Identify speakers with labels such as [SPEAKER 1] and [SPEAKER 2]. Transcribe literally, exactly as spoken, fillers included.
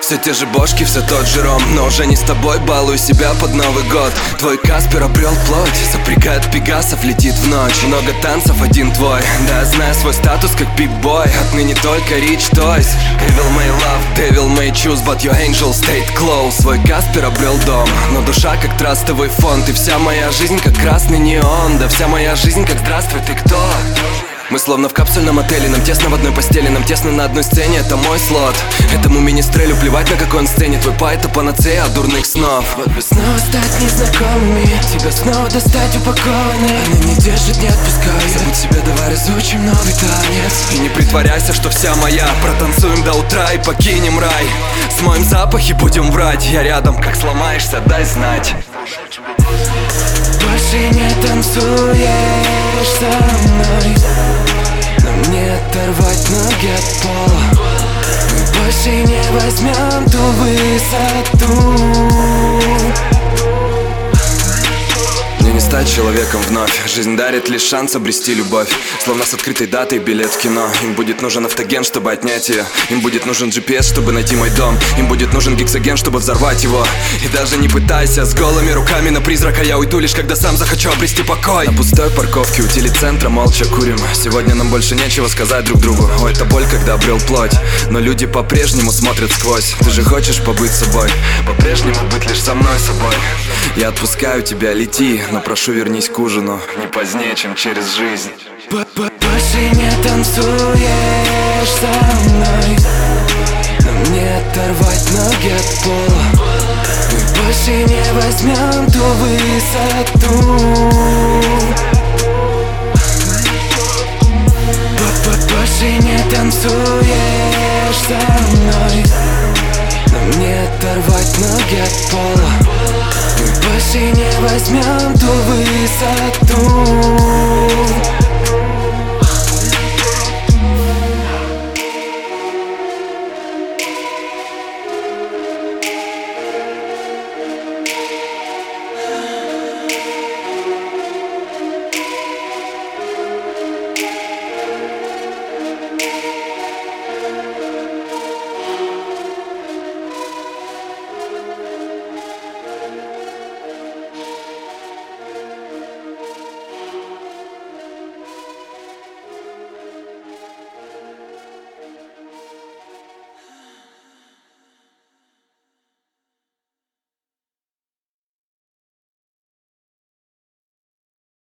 [SPEAKER 1] Все те же бошки, все тот же ром, но уже не с тобой, балую себя под Новый год. Твой Каспер обрел плоть, запрягает пегасов, летит в ночь. Много танцев, один твой, да, знаю свой статус как пип-бой. Отныне только Rich Toys. Evil may love, devil may choose, but your angel stayed close. Свой Каспер обрел дом, но душа как трастовый фонд. И вся моя жизнь как красный неон, да вся моя жизнь как здравствуй, ты кто? Мы словно в капсульном отеле, нам тесно в одной постели, нам тесно на одной сцене, это мой слот. Этому министрелю плевать на какой он сцене, твой па это панацея от дурных снов.
[SPEAKER 2] Вот бы снова стать незнакомыми, тебя снова достать упакованной. Она не держит, не отпускает. Забудь себя, давай разучим новый танец.
[SPEAKER 1] И не притворяйся, что вся моя, протанцуем до утра и покинем рай. Смоем запахи, будем врать, я рядом, как сломаешься, дай знать.
[SPEAKER 2] Больше не танцуешь со мной, нам не оторвать ноги от пола. Мы больше не возьмем ту высоту.
[SPEAKER 1] Мне не стать человеком вновь, жизнь дарит лишь шанс обрести любовь. Словно с открытой датой билет в кино. Им будет нужен автоген, чтобы отнять ее. Им будет нужен джи пи эс, чтобы найти мой дом. Им будет нужен гексоген, чтобы взорвать его. И даже не пытайся с голыми руками на призрака. Я уйду лишь когда сам захочу обрести покой. На пустой парковке у телецентра молча курим. Сегодня нам больше нечего сказать друг другу. О, это боль, когда обрел плоть. Но люди по-прежнему смотрят сквозь. Ты же хочешь побыть собой, по-прежнему быть лишь со мной собой. Я отпускаю тебя, лети, но прошу, вернись к ужину не позднее, чем через жизнь.
[SPEAKER 2] Больше не танцуешь со мной, нам не оторвать ноги от пола. Мы больше не возьмем ту высоту. Больше не танцуешь со мной, нам не оторвать ноги от пола. Мы больше не возьмем ту высоту.